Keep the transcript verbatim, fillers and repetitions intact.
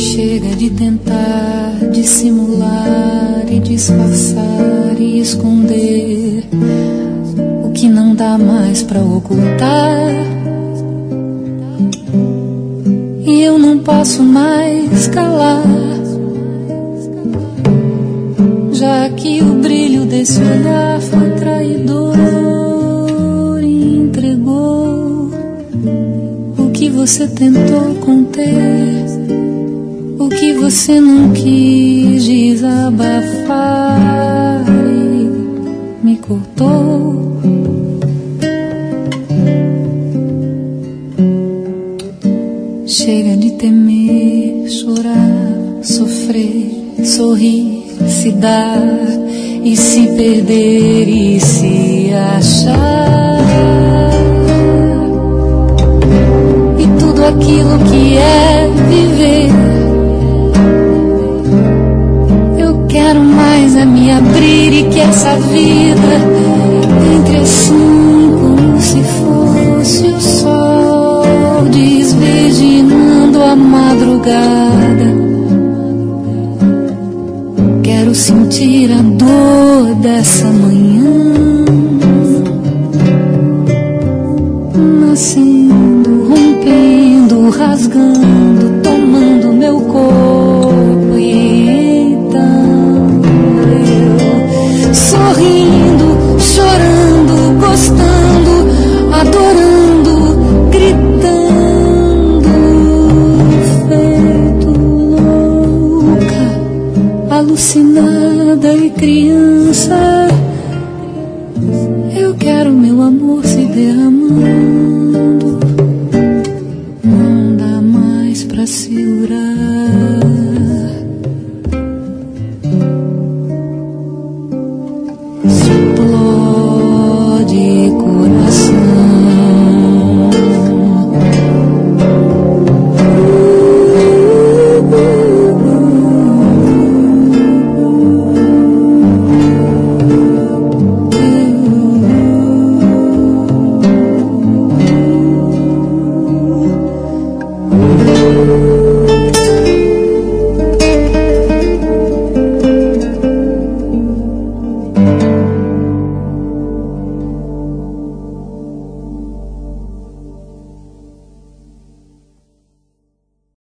Chega de tentar dissimular e disfarçar e esconder o que não dá mais pra ocultar. E eu não posso mais calar, já que o brilho desse olhar foi traidor e entregou o que você tentou conter, o que você não quis desabafar e me cortou. Chega de temer, chorar, sofrer, sorrir, se dar e se perder e se achar. E tudo aquilo que é viver, eu quero mais é me abrir e que essa vida entre assim como se fosse o sol desvirginando a madrugada. Quero sentir a dor dessa manhã, nascendo, rompendo, rasgando, tomando meu corpo. E então eu sorrindo, chorando, gostando, adorando, gritando, feito louca, alucinada e criança. Eu quero meu amor se derramando, não dá mais pra segurar. Explode coração. Oh,